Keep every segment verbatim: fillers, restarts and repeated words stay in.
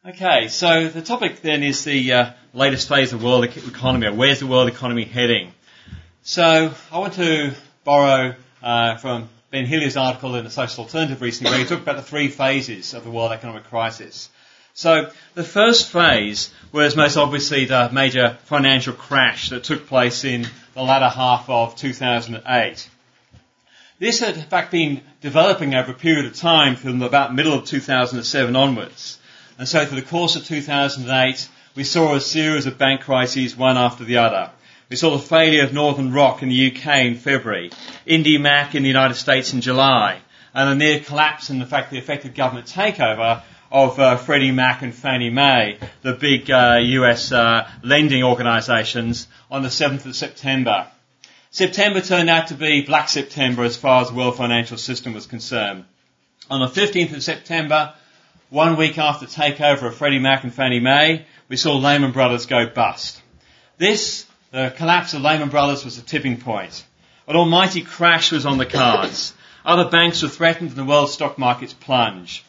Okay, so the topic then is the uh, latest phase of the world economy. Where's the world economy heading? So I want to borrow uh, from Ben Hillier's article in the Social Alternative recently, where he talked about the three phases of the world economic crisis. So the first phase was most obviously the major financial crash that took place in the latter half of two thousand eight. This had in fact been developing over a period of time from about middle of two thousand seven onwards. And so for the course of two thousand eight, we saw a series of bank crises, one after the other. We saw the failure of Northern Rock in the U K in February, IndyMac in the United States in July, and a near collapse and, in fact, the effective government takeover of uh, Freddie Mac and Fannie Mae, the big uh, U S uh, lending organisations, on the seventh of September. September turned out to be Black September as far as the world financial system was concerned. On the fifteenth of September, one week after the takeover of Freddie Mac and Fannie Mae, we saw Lehman Brothers go bust. This, the collapse of Lehman Brothers, was a tipping point. An almighty crash was on the cards. Other banks were threatened and the world stock markets plunged.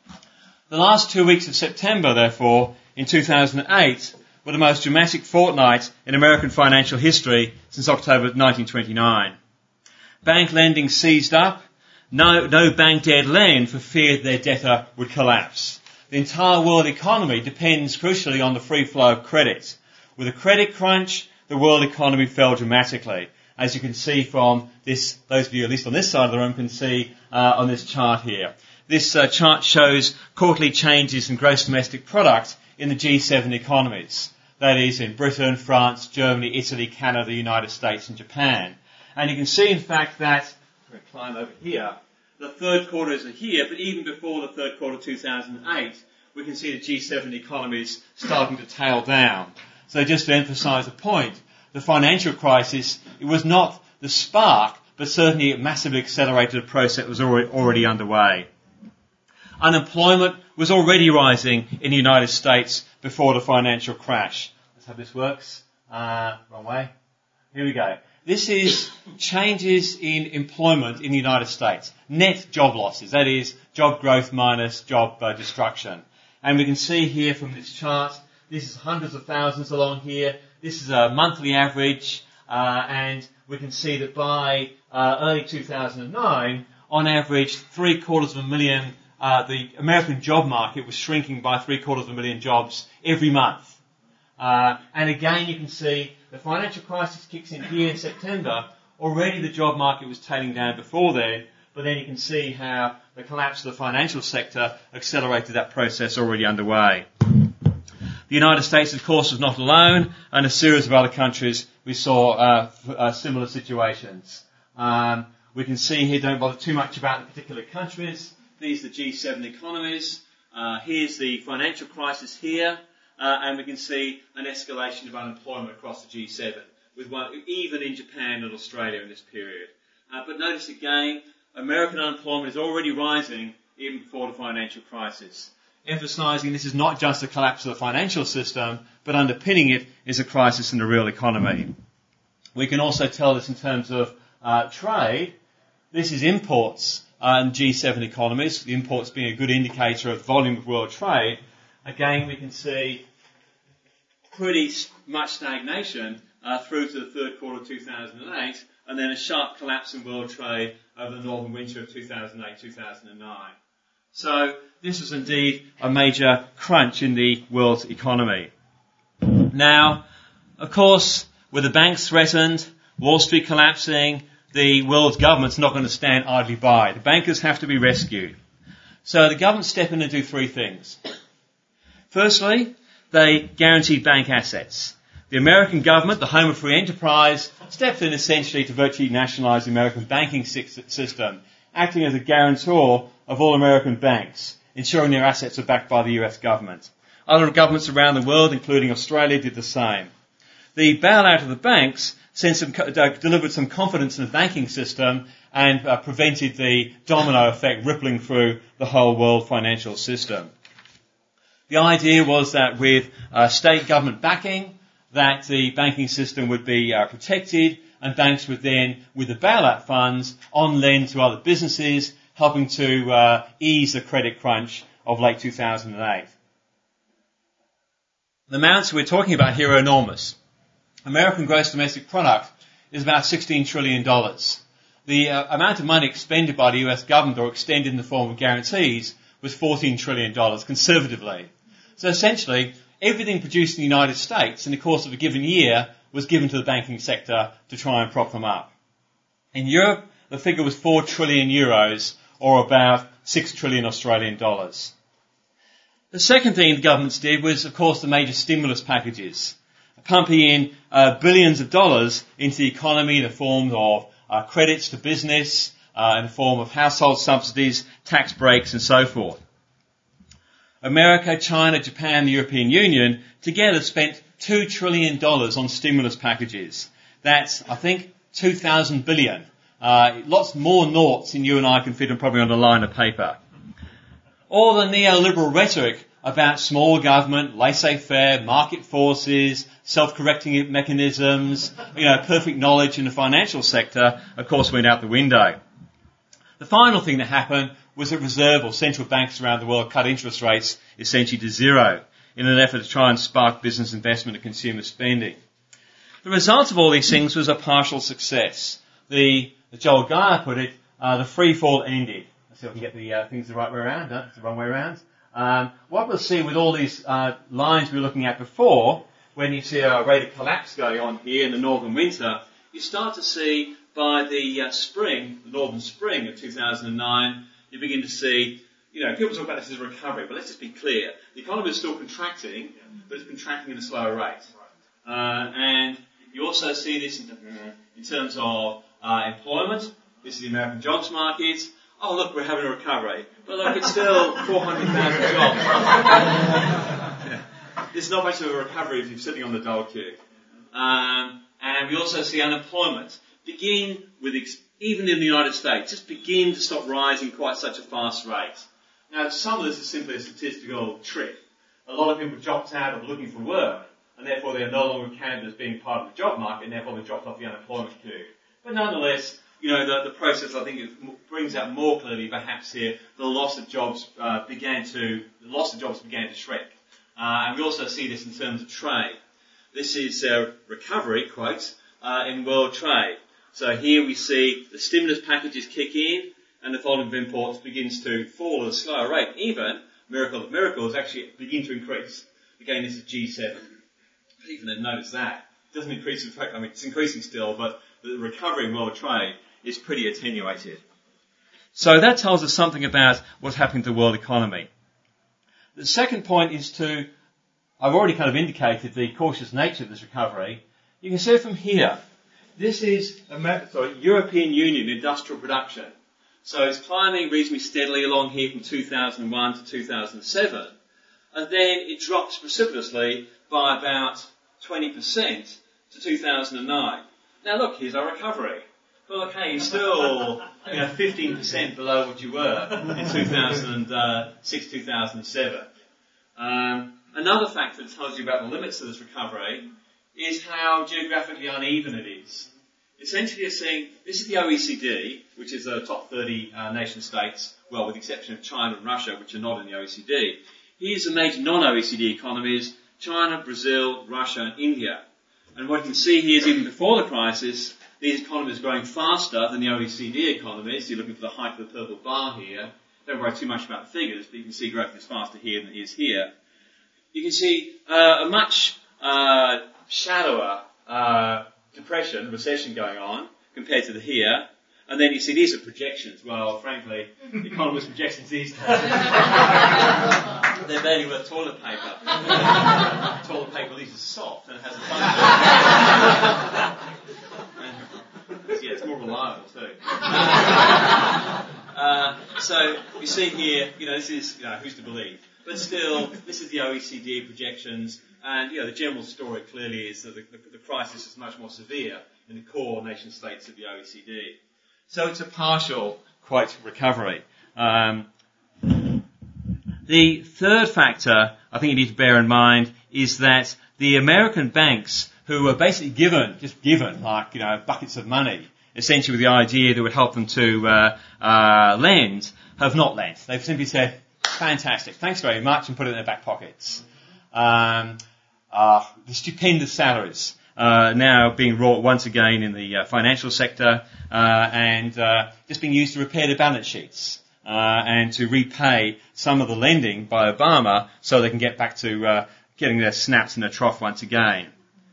The last two weeks of September, therefore, in two thousand eight, were the most dramatic fortnight in American financial history since October nineteen twenty-nine. Bank lending seized up. No, no bank dared lend for fear their debtor would collapse. The entire world economy depends crucially on the free flow of credit. With a credit crunch, the world economy fell dramatically. As you can see from this, those of you at least on this side of the room can see uh, on this chart here. This uh, chart shows quarterly changes in gross domestic product in the G seven economies. That is in Britain, France, Germany, Italy, Canada, the United States and Japan. And you can see in fact that I'm going to climb over here. The third quarters are here, but even before the third quarter of two thousand eight, we can see the G seven economies starting to tail down. So just to emphasise the point, the financial crisis, it was not the spark, but certainly a massively accelerated process that was already, already underway. Unemployment was already rising in the United States before the financial crash. Let's hope this works. Uh, wrong way. Here we go. This is changes in employment in the United States. Net job losses, that is, job growth minus job uh, destruction. And we can see here from this chart, this is hundreds of thousands along here. This is a monthly average, uh, and we can see that by uh, early two thousand nine, on average, three quarters of a million, uh, the American job market was shrinking by three quarters of a million jobs every month. Uh, and again, you can see the financial crisis kicks in here in September. Already the job market was tailing down before then, but then you can see how the collapse of the financial sector accelerated that process already underway. The United States, of course, was not alone, and a series of other countries we saw uh, uh, similar situations. Um, we can see here, don't bother too much about the particular countries. These are the G seven economies. Uh, here's the financial crisis here. Uh, and we can see an escalation of unemployment across the G seven, with one, even in Japan and Australia in this period. Uh, but notice again, American unemployment is already rising even before the financial crisis, emphasising this is not just a collapse of the financial system, but underpinning it is a crisis in the real economy. We can also tell this in terms of uh, trade. This is imports uh, in G seven economies, the imports being a good indicator of volume of world trade. Again, we can see pretty much stagnation uh, through to the third quarter of two thousand eight, and then a sharp collapse in world trade over the northern winter of two thousand eight two thousand nine. So this was indeed a major crunch in the world's economy. Now, of course, with the banks threatened, Wall Street collapsing, the world's government's not going to stand idly by. The bankers have to be rescued. So the government step in and do three things. Firstly, they guaranteed bank assets. The American government, the home of free enterprise, stepped in essentially to virtually nationalise the American banking system, acting as a guarantor of all American banks, ensuring their assets are backed by the U S government. Other governments around the world, including Australia, did the same. The bailout of the banks sent some, uh, delivered some confidence in the banking system and uh, prevented the domino effect rippling through the whole world financial system. The idea was that with uh, state government backing, that the banking system would be uh, protected, and banks would then, with the bailout funds, on-lend to other businesses, helping to uh, ease the credit crunch of late two thousand eight. The amounts we're talking about here are enormous. American gross domestic product is about sixteen trillion dollars. The uh, amount of money expended by the U S government or extended in the form of guarantees was fourteen trillion dollars conservatively. So essentially, everything produced in the United States in the course of a given year was given to the banking sector to try and prop them up. In Europe, the figure was four trillion euros, or about six trillion Australian dollars. The second thing the governments did was, of course, the major stimulus packages, pumping in uh, billions of dollars into the economy in the form of uh, credits to business, uh, in the form of household subsidies, tax breaks, and so forth. America, China, Japan, the European Union together spent two trillion dollars on stimulus packages. That's, I think, two thousand billion. Uh, lots more noughts than you and I can fit in probably on a line of paper. All the neoliberal rhetoric about small government, laissez-faire, market forces, self-correcting mechanisms, you know, perfect knowledge in the financial sector, of course, went out the window. The final thing that happened was that reserve or central banks around the world cut interest rates essentially to zero in an effort to try and spark business investment and consumer spending. The result of all these things was a partial success. The, as Joel Geyer put it, uh, the free fall ended. Let's see if I can get the uh, things the right way around. No, it's the wrong way around. Um, what we'll see with all these uh, lines we were looking at before, when you see a rate of collapse going on here in the northern winter, you start to see by the uh, spring, the northern spring of two thousand nine, you begin to see, you know, people talk about this as a recovery, but let's just be clear. The economy is still contracting, but it's contracting at a slower rate. Uh, and you also see this in, uh, in terms of uh, employment. This is the American jobs market. Oh, look, we're having a recovery. But look, it's still four hundred thousand jobs. Yeah. There's not much of a recovery if you're sitting on the dole queue. Um, and we also see unemployment begin with, ex- even in the United States, just begin to stop rising quite such a fast rate. Now, some of this is simply a statistical trick. A lot of people dropped out of looking for work, and therefore they're no longer counted as being part of the job market, and therefore they dropped off the unemployment queue. But nonetheless, you know, the, the process, I think, it brings out more clearly, perhaps here, the loss of jobs uh, began to, the loss of jobs began to shrink. Uh, and we also see this in terms of trade. This is uh, recovery, quotes, uh, in world trade. So here we see the stimulus packages kick in, and the volume of imports begins to fall at a slower rate. Even, miracle of miracles, actually begin to increase. Again, this is G seven. But even then, notice that. It doesn't increase, in fact, I mean, it's increasing still, but the recovery in world trade is pretty attenuated. So that tells us something about what's happening to the world economy. The second point is to, I've already kind of indicated the cautious nature of this recovery. You can see it from here. This is America, sorry, European Union industrial production. So it's climbing reasonably steadily along here from two thousand one to two thousand seven. And then it drops precipitously by about twenty percent to two thousand nine. Now look, here's our recovery. Well, okay, you're still, you know, fifteen percent below what you were in two thousand six, two thousand seven. Um, another factor that tells you about the limits of this recovery is how geographically uneven it is. Essentially, you're seeing, this is the O E C D, which is the top thirty uh, nation states, well, with the exception of China and Russia, which are not in the O E C D. Here's the major non-O E C D economies, China, Brazil, Russia, and India. And what you can see here is even before the crisis, these economies are growing faster than the O E C D economies. You're looking for the height of the purple bar here. Don't worry too much about the figures, but you can see growth is faster here than it is here. You can see uh, a much uh, shallower uh, depression, recession going on compared to the here. And then you see these are projections. Well, frankly, economists' projections these days, they're barely worth toilet paper. Uh, toilet paper, at least is soft and it has a fun. Yeah, it's more reliable too. Uh, so you see here, you know, this is, you know, who's to believe? But still, this is the O E C D projections, and you know, the general story clearly is that the, the, the crisis is much more severe in the core nation states of the O E C D. So it's a partial, quote, recovery. Um, the third factor I think you need to bear in mind is that the American banks, who were basically given, just given, like, you know, buckets of money, essentially with the idea that would help them to uh, uh, lend, have not lent. They've simply said, fantastic, thanks very much, and put it in their back pockets. Um, uh, the stupendous salaries uh, now being wrought once again in the uh, financial sector uh, and uh, just being used to repair their balance sheets uh, and to repay some of the lending by Obama so they can get back to uh, getting their snaps in the trough once again.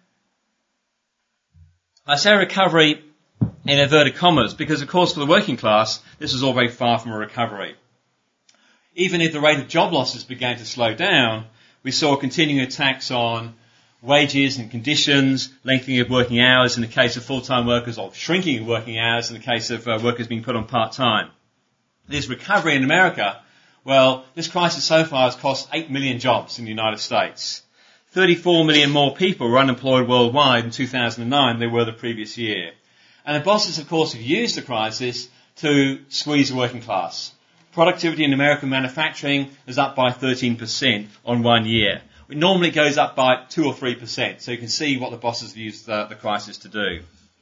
I say recovery in inverted commas because, of course, for the working class, this is all very far from a recovery. Even if the rate of job losses began to slow down, we saw continuing attacks on wages and conditions, lengthening of working hours in the case of full-time workers, or shrinking of working hours in the case of uh, workers being put on part-time. This recovery in America, well, this crisis so far has cost eight million jobs in the United States. thirty-four million more people were unemployed worldwide in two thousand nine than they were the previous year. And the bosses, of course, have used the crisis to squeeze the working class. Productivity in American manufacturing is up by thirteen percent on one year. It normally goes up by two or three percent, so you can see what the bosses have used the, the crisis to do.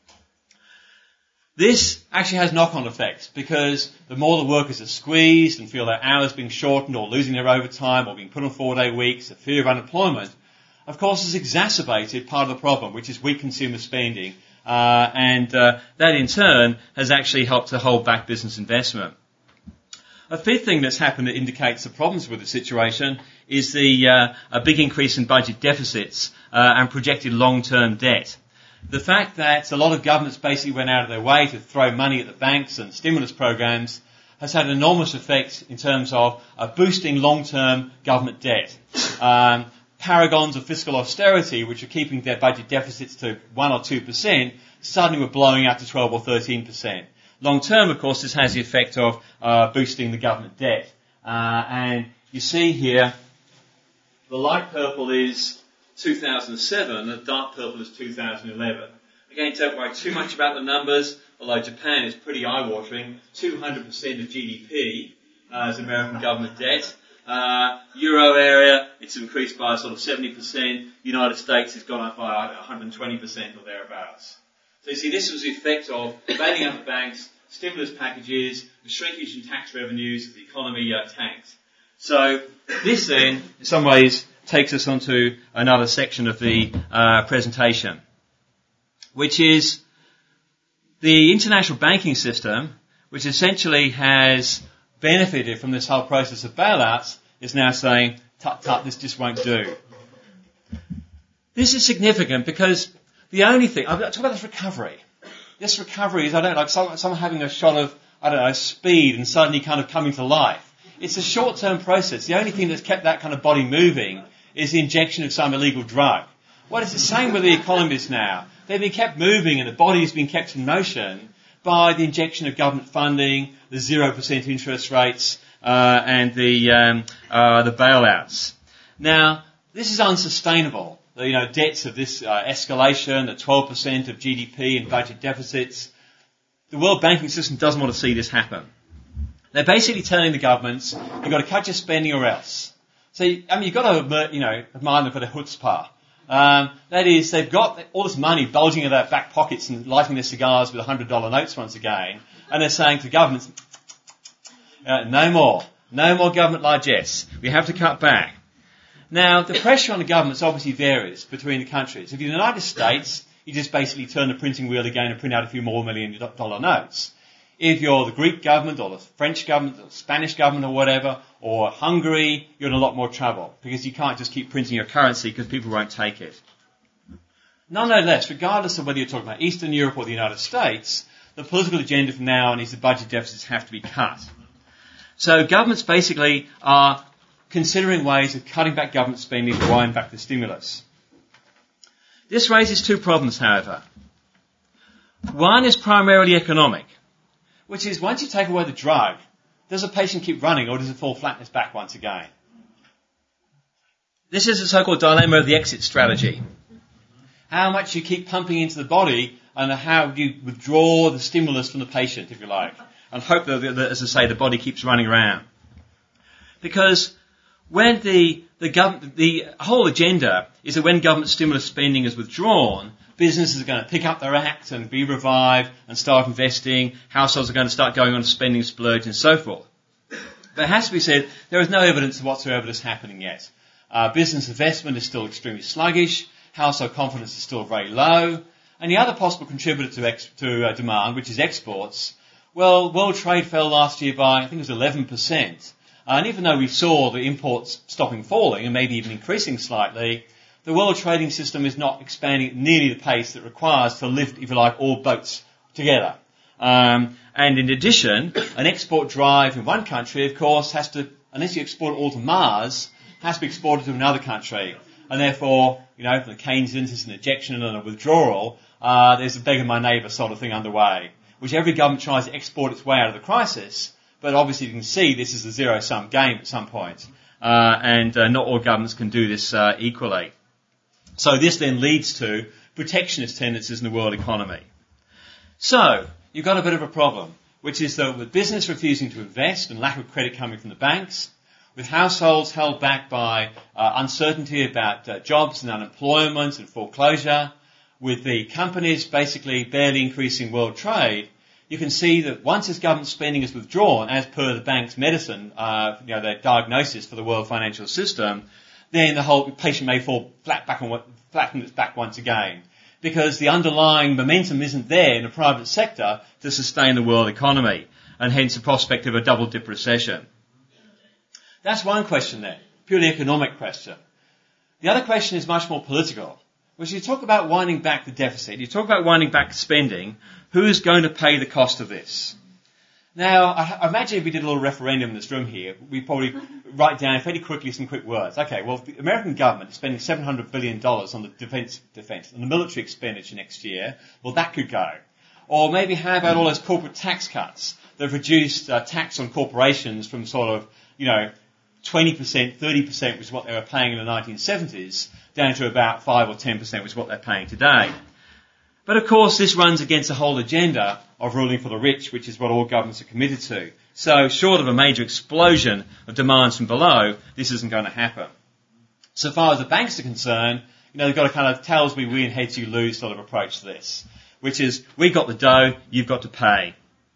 This actually has knock-on effects because the more the workers are squeezed and feel their hours being shortened or losing their overtime or being put on four-day weeks, the fear of unemployment, of course, has exacerbated part of the problem, which is weak consumer spending, uh, and uh, that in turn has actually helped to hold back business investment. A fifth thing that's happened that indicates the problems with the situation is the uh, a big increase in budget deficits uh, and projected long-term debt. The fact that a lot of governments basically went out of their way to throw money at the banks and stimulus programs has had an enormous effect in terms of uh, boosting long-term government debt. Um, paragons of fiscal austerity, which are keeping their budget deficits to one or two percent, suddenly were blowing out to twelve or thirteen percent. Long term, of course, this has the effect of uh, boosting the government debt. Uh, and you see here, the light purple is two thousand seven, and the dark purple is two thousand eleven. Again, don't worry too much about the numbers, although Japan is pretty eye-watering. two hundred percent of G D P uh, is American government debt. Uh, Euro area, it's increased by sort of seventy percent. United States has gone up by one hundred twenty percent or thereabouts. So you see, this was the effect of bailing out the banks, stimulus packages, the shrinkage in tax revenues, the economy uh, tanked. So this then, in some ways, takes us onto another section of the uh, presentation, which is the international banking system, which essentially has benefited from this whole process of bailouts, is now saying, tut tut, this just won't do. This is significant because the only thing, I'm talking about this recovery. This recovery is, I don't know, like someone, someone having a shot of, I don't know, speed and suddenly kind of coming to life. It's a short-term process. The only thing that's kept that kind of body moving is the injection of some illegal drug. What is the same with the economists now? They've been kept moving and the body has been kept in motion by the injection of government funding, the zero percent interest rates, uh, and the, um, uh, the bailouts. Now, this is unsustainable. The, you know, debts of this uh, escalation, the twelve percent of G D P and budget deficits. The world banking system doesn't want to see this happen. They're basically telling the governments, you've got to cut your spending or else. So, I mean, you've got to, you know, admire them for their chutzpah. Um, that is, they've got all this money bulging in their back pockets and lighting their cigars with one hundred dollar notes once again, and they're saying to governments, uh, no more, no more government largesse. We have to cut back. Now, the pressure on the governments obviously varies between the countries. If you're in the United States, you just basically turn the printing wheel again and print out a few more million dollar notes. If you're the Greek government or the French government or the Spanish government or whatever, or Hungary, you're in a lot more trouble because you can't just keep printing your currency because people won't take it. Nonetheless, regardless of whether you're talking about Eastern Europe or the United States, the political agenda from now on is the budget deficits have to be cut. So governments basically are considering ways of cutting back government spending to wind back the stimulus. This raises two problems, however. One is primarily economic, which is once you take away the drug, does a patient keep running or does it fall flat on its back once again? This is the so-called dilemma of the exit strategy. How much you keep pumping into the body and how you withdraw the stimulus from the patient, if you like, and hope that, that, as I say, the body keeps running around. Because when the, the, gov- the whole agenda is that when government stimulus spending is withdrawn, businesses are going to pick up their act and be revived and start investing. Households are going to start going on a spending splurge and so forth. But it has to be said, there is no evidence whatsoever of this happening yet. Uh, business investment is still extremely sluggish. Household confidence is still very low. And the other possible contributor to, ex- to uh, demand, which is exports, well, world trade fell last year by, I think it was eleven percent. Uh, and even though we saw the imports stopping falling and maybe even increasing slightly, the world trading system is not expanding at nearly the pace that it requires to lift, if you like, all boats together. Um, and in addition, an export drive in one country, of course, has to, unless you export it all to Mars, has to be exported to another country. And therefore, you know, from the Keynesians, it's an ejection and a withdrawal. Uh, there's a beggar my neighbour sort of thing underway, which every government tries to export its way out of the crisis. But obviously you can see this is a zero-sum game at some point. Uh, and uh, not all governments can do this uh, equally. So this then leads to protectionist tendencies in the world economy. So, you've got a bit of a problem, which is that with business refusing to invest and lack of credit coming from the banks, with households held back by uh, uncertainty about uh, jobs and unemployment and foreclosure, with the companies basically barely increasing world trade, you can see that once this government spending is withdrawn, as per the bank's medicine, uh, you know, their diagnosis for the world financial system, then the whole patient may fall flat back on flat on its back once again, because the underlying momentum isn't there in the private sector to sustain the world economy, and hence the prospect of a double-dip recession. That's one question there, purely economic question. The other question is much more political, which you talk about winding back the deficit, you talk about winding back spending, who is going to pay the cost of this? Now, I imagine if we did a little referendum in this room here, we'd probably write down fairly quickly some quick words. Okay, well, the American government is spending seven hundred billion dollars on the defense, defense, on the military expenditure next year. Well, that could go. Or maybe how about all those corporate tax cuts that have reduced uh, tax on corporations from sort of, you know, twenty percent, thirty percent, which is what they were paying in the nineteen seventies, down to about five or ten percent, which is what they're paying today. But of course, this runs against the whole agenda of ruling for the rich, which is what all governments are committed to. So, short of a major explosion of demands from below, this isn't going to happen. So far as the banks are concerned, you know, they've got a kind of tails we win, heads you lose sort of approach to this, which is, we've got the dough, you've got to pay.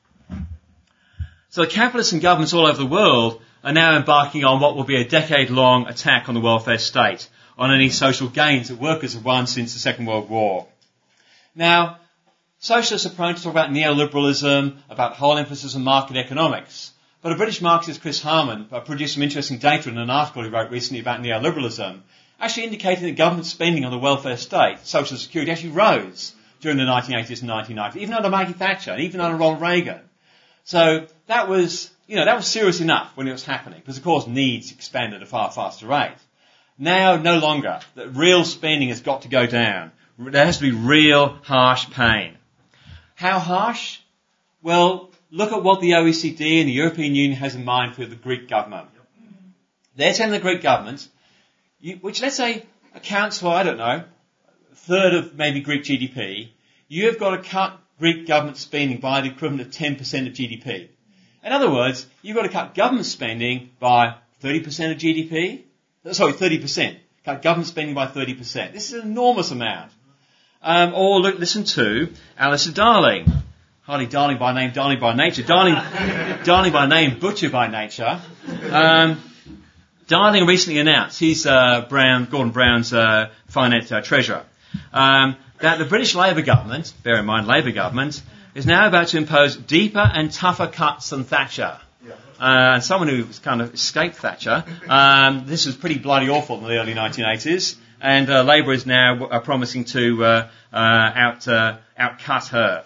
So the capitalists and governments all over the world are now embarking on what will be a decade-long attack on the welfare state, on any social gains that workers have won since the Second World War. Now, socialists are prone to talk about neoliberalism, about the whole emphasis on market economics. But a British Marxist, Chris Harman, uh, produced some interesting data in an article he wrote recently about neoliberalism, actually indicating that government spending on the welfare state, social security, actually rose during the nineteen eighties and nineteen nineties, even under Maggie Thatcher, and even under Ronald Reagan. So that was, you know, that was serious enough when it was happening, because of course needs expanded at a far faster rate. Now, no longer. That real spending has got to go down. There has to be real, harsh pain. How harsh? Well, look at what the O E C D and the European Union has in mind for the Greek government. They're telling the Greek government, which let's say accounts for, I don't know, a third of maybe Greek G D P, you have got to cut Greek government spending by the equivalent of ten percent of G D P. In other words, you've got to cut government spending by thirty percent of G D P. Sorry, thirty percent. Cut government spending by thirty percent. This is an enormous amount. Um, or look, listen to Alistair Darling. Hardly Darling by name, Darling by nature. Darling, Darling by name, Butcher by nature. Um, Darling recently announced, he's uh, Brown, Gordon Brown's uh, finance uh, treasurer, um, that the British Labour government, bear in mind Labour government, is now about to impose deeper and tougher cuts than Thatcher. Uh, someone who kind of escaped Thatcher. Um, this was pretty bloody awful in the early nineteen eighties, and uh, Labour is now uh, promising to uh, uh, out uh, outcut her.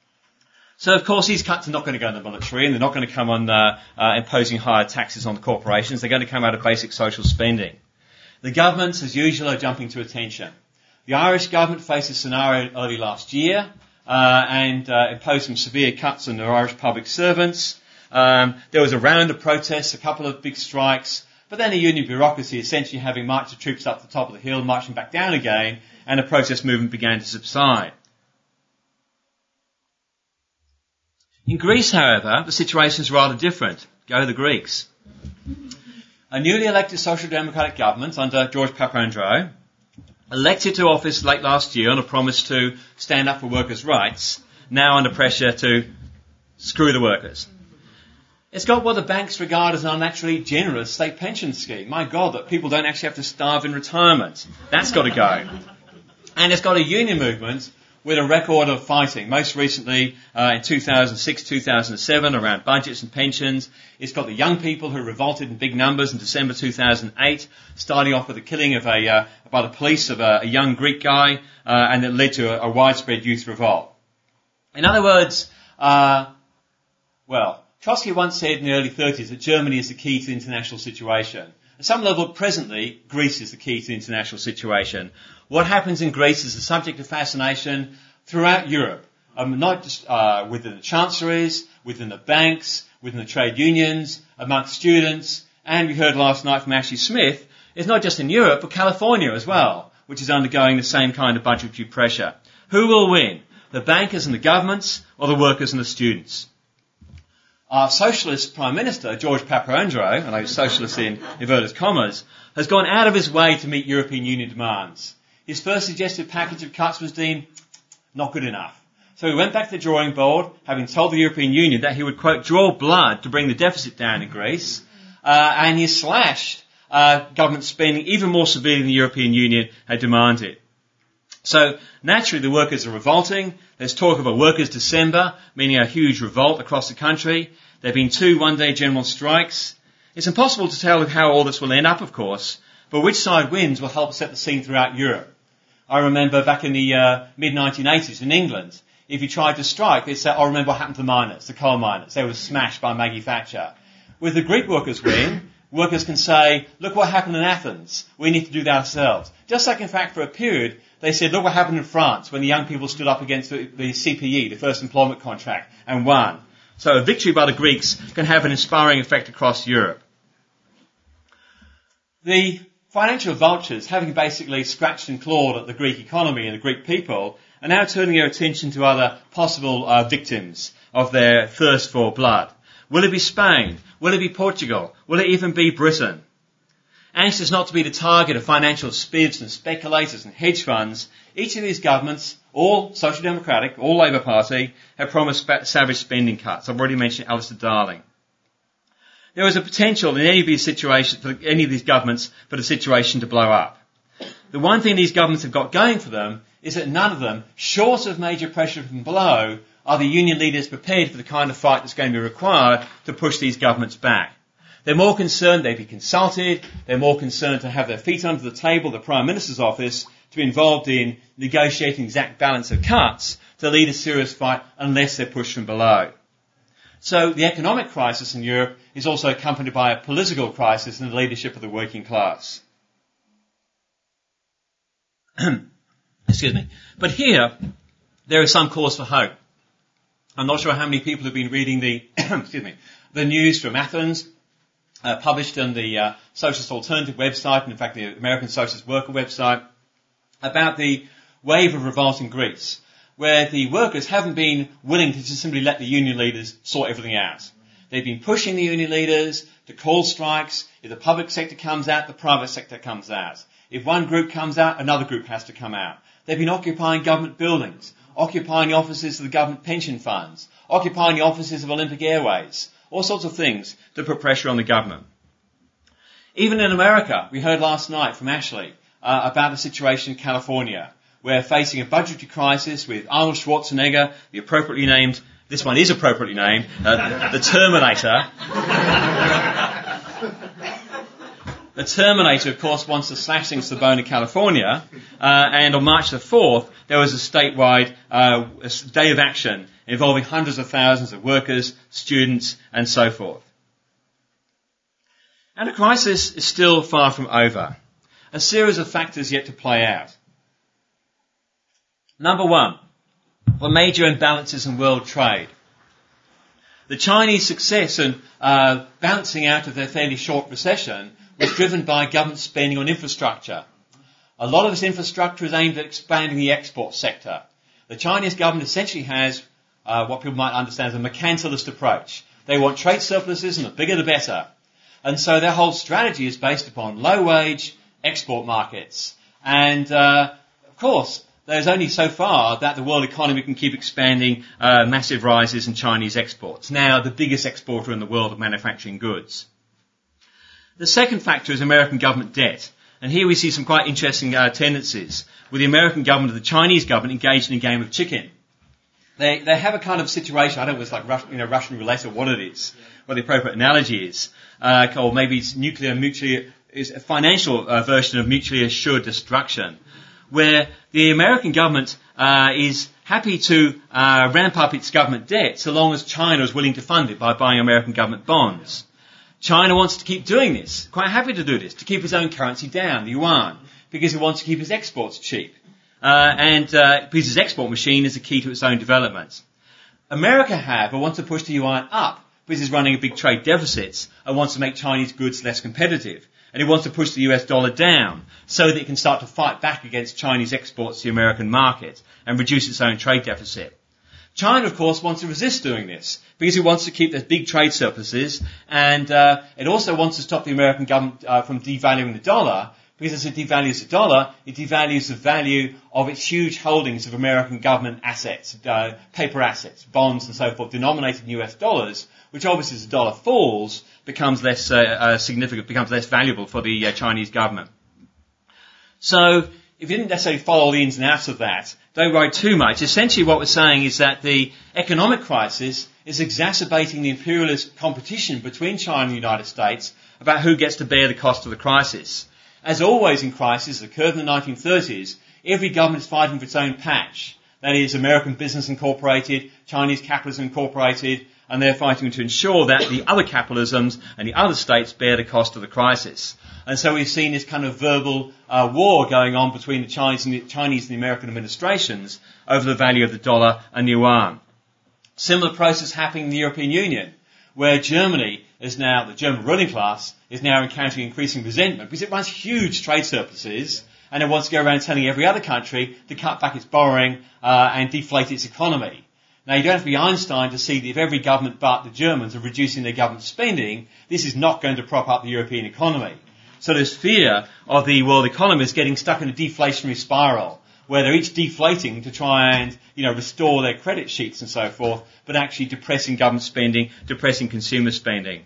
So, of course, these cuts are not going to go in the military, and they're not going to come on uh, uh, imposing higher taxes on the corporations. They're going to come out of basic social spending. The governments, as usual, are jumping to attention. The Irish government faced a scenario early last year uh, and uh, imposed some severe cuts on the Irish public servants. Um, there was a round of protests, a couple of big strikes, but then the union bureaucracy essentially having marched the troops up the top of the hill, marching back down again, and the protest movement began to subside. In Greece, however, the situation is rather different. Go to the Greeks. A newly elected social democratic government under George Papandreou, elected to office late last year on a promise to stand up for workers' rights, now under pressure to screw the workers. It's got what the banks regard as an unnaturally generous state pension scheme. My God, that people don't actually have to starve in retirement. That's got to go. And it's got a union movement with a record of fighting. Most recently, uh, in two thousand six, two thousand seven, around budgets and pensions. It's got the young people who revolted in big numbers in December two thousand eight, starting off with the killing of a, uh, by the police of a, a young Greek guy, uh, and it led to a, a widespread youth revolt. In other words, uh, well, Trotsky once said in the early thirties that Germany is the key to the international situation. At some level, presently, Greece is the key to the international situation. What happens in Greece is a subject of fascination throughout Europe, um, not just uh, within the chancelleries, within the banks, within the trade unions, amongst students, and we heard last night from Ashley Smith, it's not just in Europe, but California as well, which is undergoing the same kind of budgetary pressure. Who will win? The bankers and the governments, or the workers and the students? Our socialist Prime Minister, George Papandreou, and I use socialist in inverted commas, has gone out of his way to meet European Union demands. His first suggested package of cuts was deemed not good enough. So he went back to the drawing board, having told the European Union that he would, quote, draw blood to bring the deficit down in Greece, uh, and he slashed uh, government spending even more severely than the European Union had demanded. So naturally the workers are revolting. There's talk of a workers' December, meaning a huge revolt across the country. There have been two one-day general strikes. It's impossible to tell how all this will end up, of course, but which side wins will help set the scene throughout Europe. I remember back in the uh, mid nineteen eighties in England, if you tried to strike, they'd say, oh, remember what happened to the miners, the coal miners. They were smashed by Maggie Thatcher. With the Greek workers' win, workers can say, look what happened in Athens. We need to do that ourselves. Just like, in fact, for a period, they said, look what happened in France when the young people stood up against the, the C P E, the first employment contract, and won. So a victory by the Greeks can have an inspiring effect across Europe. The financial vultures, having basically scratched and clawed at the Greek economy and the Greek people, are now turning their attention to other possible uh, victims of their thirst for blood. Will it be Spain? Will it be Portugal? Will it even be Britain? Anxious not to be the target of financial spivs and speculators and hedge funds, each of these governments, all Social Democratic, all Labour Party, have promised savage spending cuts. I've already mentioned Alistair Darling. There is a potential in any of these situations, for any of these governments, for the situation to blow up. The one thing these governments have got going for them is that none of them, short of major pressure from below, are the union leaders prepared for the kind of fight that's going to be required to push these governments back. They're more concerned they be consulted, they're more concerned to have their feet under the table, the Prime Minister's office, to be involved in negotiating exact balance of cuts to lead a serious fight unless they're pushed from below. So the economic crisis in Europe is also accompanied by a political crisis in the leadership of the working class. Excuse me. But here, there is some cause for hope. I'm not sure how many people have been reading the, excuse me, the news from Athens, uh, published on the uh, Socialist Alternative website, and in fact the American Socialist Worker website, about the wave of revolt in Greece, where the workers haven't been willing to just simply let the union leaders sort everything out. They've been pushing the union leaders to call strikes. If the public sector comes out, the private sector comes out. If one group comes out, another group has to come out. They've been occupying government buildings, occupying the offices of the government pension funds, occupying the offices of Olympic Airways, all sorts of things to put pressure on the government. Even in America, we heard last night from Ashley uh, about the situation in California. We're facing a budgetary crisis with Arnold Schwarzenegger, the appropriately named, this one is appropriately named, uh, the Terminator. The Terminator, of course, wants to slash things to the bone in California, uh, and on March the fourth, there was a statewide uh, a day of action involving hundreds of thousands of workers, students, and so forth. And the crisis is still far from over. A series of factors yet to play out. Number one, the major imbalances in world trade. The Chinese success in uh, bouncing out of their fairly short recession was driven by government spending on infrastructure. A lot of this infrastructure is aimed at expanding the export sector. The Chinese government essentially has uh, what people might understand as a mercantilist approach. They want trade surpluses, and the bigger the better. And so their whole strategy is based upon low-wage export markets. And, uh, of course, there's only so far that the world economy can keep expanding uh, massive rises in Chinese exports, now the biggest exporter in the world of manufacturing goods. The second factor is American government debt. And here we see some quite interesting uh, tendencies, with the American government and the Chinese government engaged in a game of chicken. They they have a kind of situation, I don't know if it's like Russian, you know, Russian roulette or what it is, what the appropriate analogy is, uh, or maybe it's nuclear, mutually, is a financial uh, version of mutually assured destruction, where the American government uh, is happy to uh, ramp up its government debt so long as China is willing to fund it by buying American government bonds. China wants to keep doing this, quite happy to do this, to keep its own currency down, the yuan, because it wants to keep its exports cheap. Uh, and uh, because its export machine is the key to its own development. America, however, wants to push the yuan up because it's running a big trade deficit and wants to make Chinese goods less competitive. And it wants to push the U S dollar down so that it can start to fight back against Chinese exports to the American market and reduce its own trade deficit. China, of course, wants to resist doing this because it wants to keep those big trade surpluses, and uh, it also wants to stop the American government uh, from devaluing the dollar, because as it devalues the dollar, it devalues the value of its huge holdings of American government assets, uh, paper assets, bonds and so forth, denominated in U S dollars, which obviously as the dollar falls, becomes less uh, uh, significant, becomes less valuable for the uh, Chinese government. So, if you didn't necessarily follow the ins and outs of that, don't worry too much. Essentially what we're saying is that the economic crisis is exacerbating the imperialist competition between China and the United States about who gets to bear the cost of the crisis. As always in crisis, that occurred in the nineteen thirties, every government is fighting for its own patch. That is, American Business Incorporated, Chinese Capitalism Incorporated, and they're fighting to ensure that the other capitalisms and the other states bear the cost of the crisis. And so we've seen this kind of verbal uh, war going on between the Chinese and the, Chinese and the American administrations over the value of the dollar and yuan. Similar process happening in the European Union, where Germany is now, the German ruling class, is now encountering increasing resentment because it runs huge trade surpluses and it wants to go around telling every other country to cut back its borrowing uh, and deflate its economy. Now, you don't have to be Einstein to see that if every government but the Germans are reducing their government spending, this is not going to prop up the European economy. So there's fear of the world economies getting stuck in a deflationary spiral, where they're each deflating to try and, you know, restore their credit sheets and so forth, but actually depressing government spending, depressing consumer spending.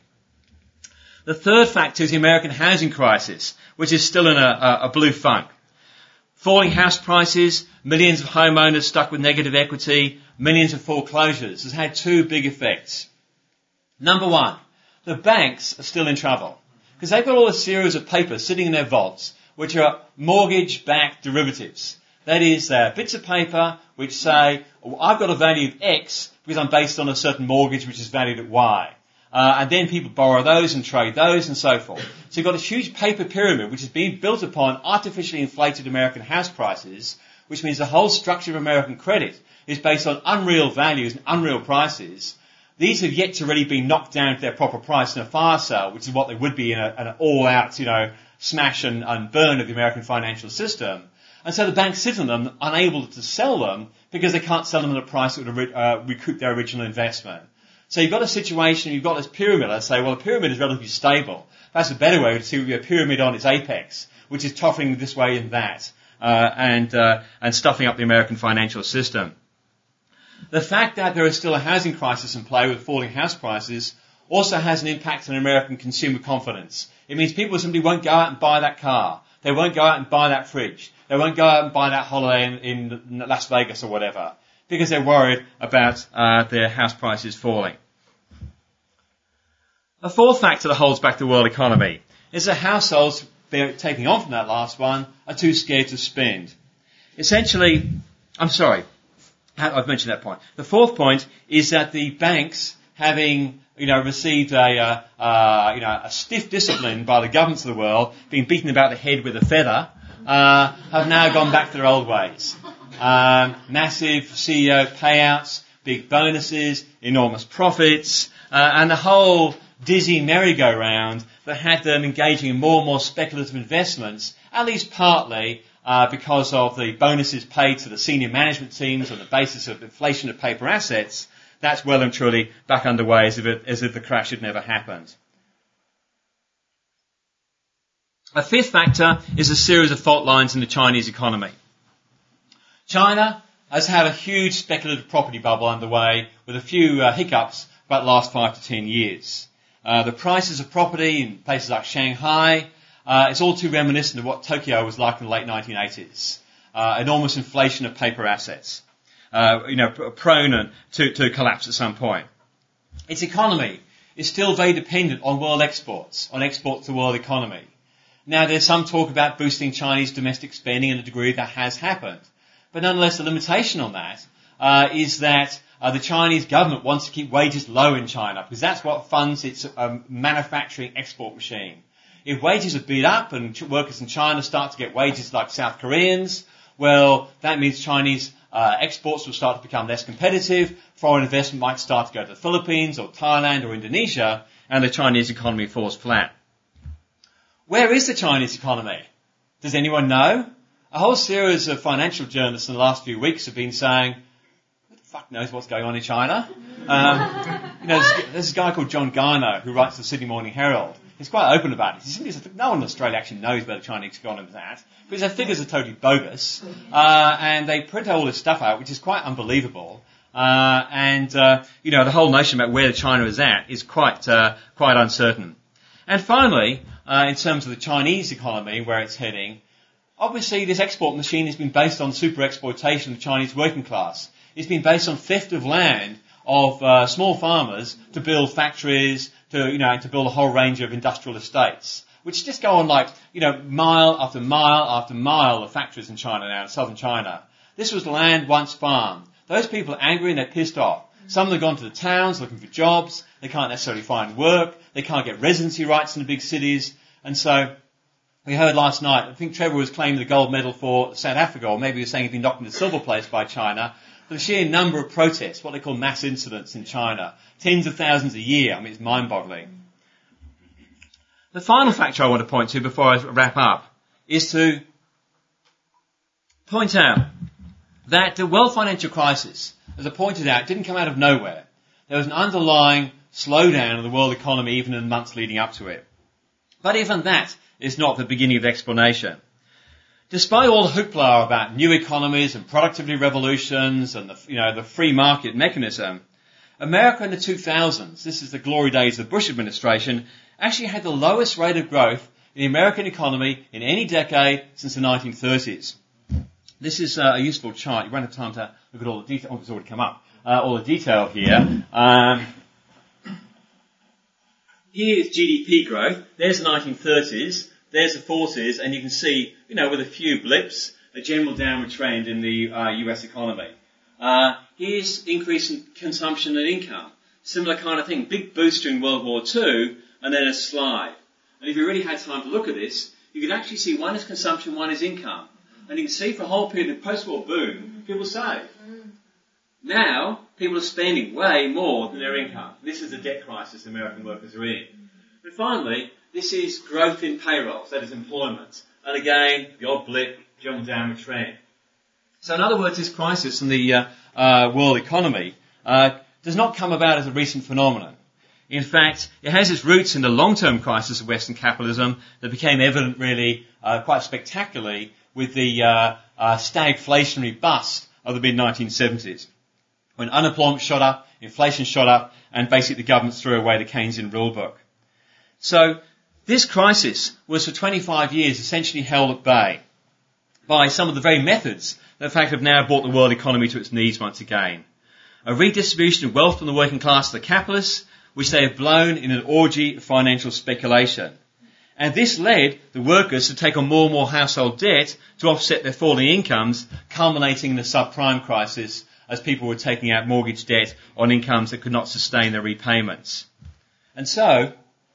The third factor is the American housing crisis, which is still in a, a, a blue funk. Falling house prices, millions of homeowners stuck with negative equity, millions of foreclosures has had two big effects. Number one, the banks are still in trouble because they've got all a series of papers sitting in their vaults which are mortgage-backed derivatives. That is, they're bits of paper which say, oh, I've got a value of X because I'm based on a certain mortgage which is valued at Y. Uh, and then people borrow those and trade those and so forth. So you've got a huge paper pyramid which is being built upon artificially inflated American house prices, which means the whole structure of American credit is based on unreal values and unreal prices. These have yet to really be knocked down to their proper price in a fire sale, which is what they would be in a, an all-out, you know, smash and, and burn of the American financial system. And so the banks sit on them, unable to sell them because they can't sell them at a price that would uh, recoup their original investment. So you've got a situation, you've got this pyramid. I say, well, a pyramid is relatively stable. That's a better way to see a pyramid on its apex, which is toppling this way and that, uh, and uh, and stuffing up the American financial system. The fact that there is still a housing crisis in play with falling house prices also has an impact on American consumer confidence. It means people simply won't go out and buy that car. They won't go out and buy that fridge. They won't go out and buy that holiday in, in Las Vegas or whatever, because they're worried about uh, their house prices falling. A fourth factor that holds back the world economy is that households, they're taking on from that last one, are too scared to spend. Essentially, I'm sorry, I've mentioned that point. The fourth point is that the banks, having, you know, received a, uh, uh, you know, a stiff discipline by the governments of the world, being beaten about the head with a feather, uh, have now gone back to their old ways. Um, massive C E O payouts, big bonuses, enormous profits, uh, and the whole dizzy merry-go-round that had them engaging in more and more speculative investments, at least partly uh, because of the bonuses paid to the senior management teams on the basis of inflation of paper assets. That's well and truly back underway as if, it, as if the crash had never happened. A fifth factor is a series of fault lines in the Chinese economy. China has had a huge speculative property bubble underway with a few uh, hiccups about the last five to ten years. Uh, the prices of property in places like Shanghai, uh, it's all too reminiscent of what Tokyo was like in the late nineteen eighties. Uh, enormous inflation of paper assets, uh, you know, prone to, to collapse at some point. Its economy is still very dependent on world exports, on exports to the world economy. Now, there's some talk about boosting Chinese domestic spending, and a degree that has happened. But nonetheless, the limitation on that uh, is that uh, the Chinese government wants to keep wages low in China, because that's what funds its um, manufacturing export machine. If wages are beat up and ch- workers in China start to get wages like South Koreans, well, that means Chinese uh, exports will start to become less competitive. Foreign investment might start to go to the Philippines or Thailand or Indonesia, and the Chinese economy falls flat. Where is the Chinese economy? Does anyone know? A whole series of financial journalists in the last few weeks have been saying, who the fuck knows what's going on in China? Um, you know, there's, there's a guy called John Garner who writes the Sydney Morning Herald. He's quite open about it. He says, no one in Australia actually knows where the Chinese economy is at, because their figures are totally bogus, uh, and they print all this stuff out, which is quite unbelievable. Uh, and, uh, you know, the whole notion about where China is at is quite, uh, quite uncertain. And finally, uh, in terms of the Chinese economy, where it's heading, obviously this export machine has been based on super exploitation of the Chinese working class. It's been based on theft of land of uh, small farmers to build factories, to, you know, to build a whole range of industrial estates, which just go on like, you know, mile after mile after mile of factories in China now, in southern China. This was land once farmed. Those people are angry and they're pissed off. Some of them have gone to the towns looking for jobs. They can't necessarily find work. They can't get residency rights in the big cities. And so we heard last night, I think Trevor was claiming the gold medal for South Africa, or maybe he was saying he'd been knocked into silver place by China, for the sheer number of protests, what they call mass incidents in China. Tens of thousands a year. I mean, it's mind-boggling. The final factor I want to point to before I wrap up is to point out that the world financial crisis, as I pointed out, didn't come out of nowhere. There was an underlying slowdown of the world economy even in the months leading up to it. But even that is not the beginning of the explanation. Despite all the hoopla about new economies and productivity revolutions and the, you know, the free market mechanism, America in the two thousands, this is the glory days of the Bush administration, actually had the lowest rate of growth in the American economy in any decade since the nineteen thirties. This is uh, a useful chart. You won't have time to look at all the detail. Oh, it's already come up. Uh, all the detail here. Um, here's G D P growth. There's the nineteen thirties. There's the forties. And you can see, you know, with a few blips, a general downward trend in the uh, U S economy. Uh, here's increase in consumption and income. Similar kind of thing. Big boost during World War Two, and then a slide. And if you really had time to look at this, you could actually see one is consumption, one is income. And you can see for a whole period of post-war boom, people save. Now, people are spending way more than their income. This is the debt crisis American workers are in. And finally, this is growth in payrolls, that is employment. And again, the odd blip, general downward trend. So in other words, this crisis in the uh, uh, world economy uh, does not come about as a recent phenomenon. In fact, it has its roots in the long-term crisis of Western capitalism that became evident really uh, quite spectacularly with the uh, uh, stagflationary bust of the mid nineteen seventies, when unemployment shot up, inflation shot up, and basically the government threw away the Keynesian rulebook. So this crisis was for twenty-five years essentially held at bay by some of the very methods that in fact have now brought the world economy to its knees once again. A redistribution of wealth from the working class to the capitalists, which they have blown in an orgy of financial speculation. And this led the workers to take on more and more household debt to offset their falling incomes, culminating in the subprime crisis as people were taking out mortgage debt on incomes that could not sustain their repayments. And so,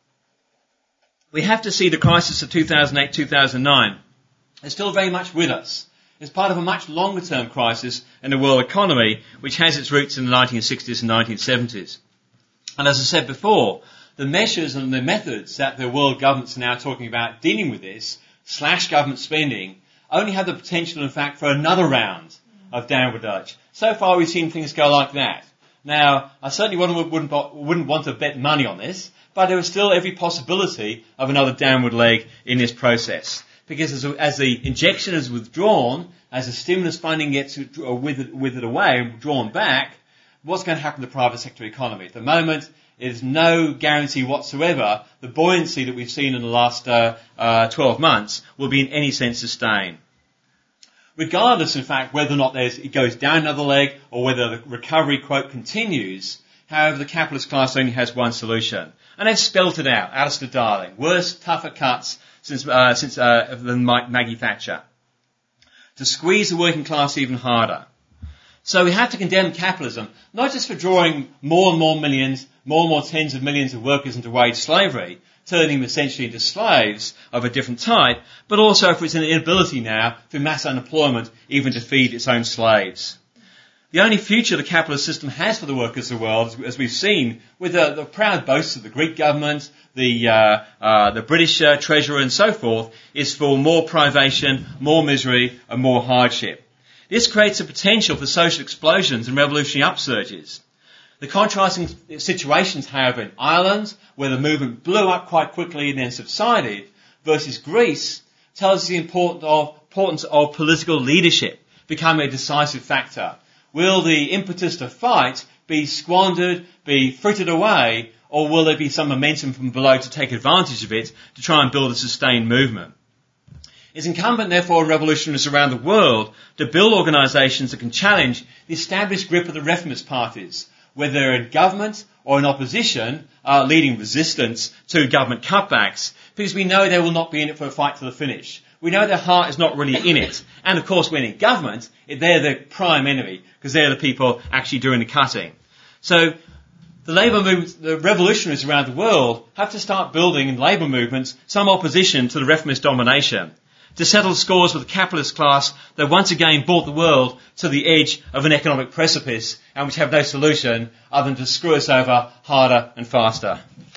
we have to see the crisis of two thousand eight two thousand nine as still very much with us. It's part of a much longer term crisis in the world economy, which has its roots in the nineteen sixties and nineteen seventies. And as I said before, the measures and the methods that the world governments are now talking about dealing with this, slash government spending, only have the potential, in fact, for another round of downward urge. So far we've seen things go like that. Now, I certainly wouldn't, wouldn't, wouldn't want to bet money on this, but there is still every possibility of another downward leg in this process. because as, as the injection is withdrawn, as the stimulus funding gets withered, withered away and drawn back, what's going to happen to the private sector economy? At the moment, there's no guarantee whatsoever the buoyancy that we've seen in the last uh, uh, twelve months will be in any sense sustained. Regardless, in fact, whether or not there's, it goes down another leg or whether the recovery, quote, continues, however, the capitalist class only has one solution. And they've spelt it out, Alistair Darling. Worse, tougher cuts since, uh, since uh, than Maggie Thatcher. To squeeze the working class even harder. So we have to condemn capitalism, not just for drawing more and more millions, more and more tens of millions of workers into wage slavery, turning them essentially into slaves of a different type, but also for its inability now, through mass unemployment, even to feed its own slaves. The only future the capitalist system has for the workers of the world, as we've seen with the, the proud boasts of the Greek government, the, uh, uh, the British uh, treasurer and so forth, is for more privation, more misery and more hardship. This creates a potential for social explosions and revolutionary upsurges. The contrasting situations, however, in Ireland, where the movement blew up quite quickly and then subsided, versus Greece, tells us the importance of, importance of political leadership becoming a decisive factor. Will the impetus to fight be squandered, be frittered away, or will there be some momentum from below to take advantage of it to try and build a sustained movement? It's incumbent, therefore, on revolutionaries around the world to build organisations that can challenge the established grip of the reformist parties, whether they're in government or in opposition, uh, leading resistance to government cutbacks, because we know they will not be in it for a fight to the finish. We know their heart is not really in it. And, of course, when in government, they're the prime enemy, because they're the people actually doing the cutting. So the labour movement, the revolutionaries around the world have to start building in labour movements some opposition to the reformist domination, to settle scores with the capitalist class that once again brought the world to the edge of an economic precipice and which have no solution other than to screw us over harder and faster.